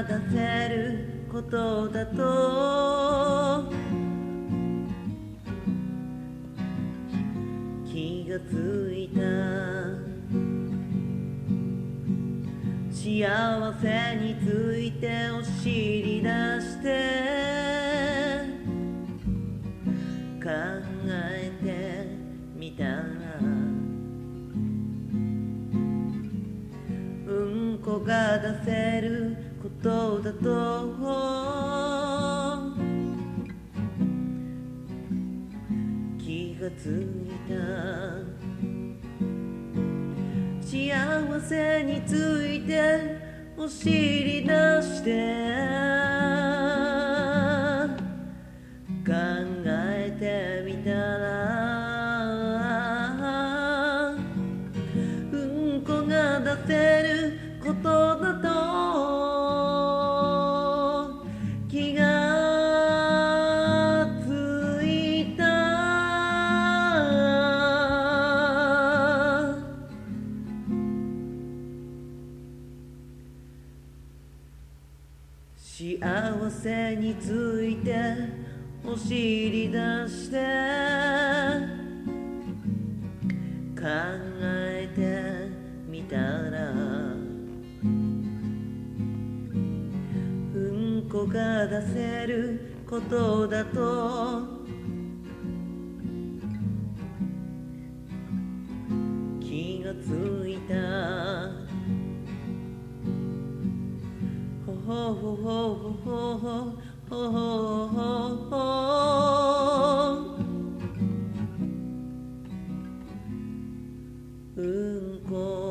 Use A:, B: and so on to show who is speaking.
A: 出せることだと気がついた。幸せについて知り出して考えてみたら、うんこが出せることだと気がついた。幸せについて知り出して考えてみたら、うんこが出せることだと気がついた。幸せについて知り出して考えてみたら、うんこが出せることだと気がついた。ほほほほほほほほほうんこ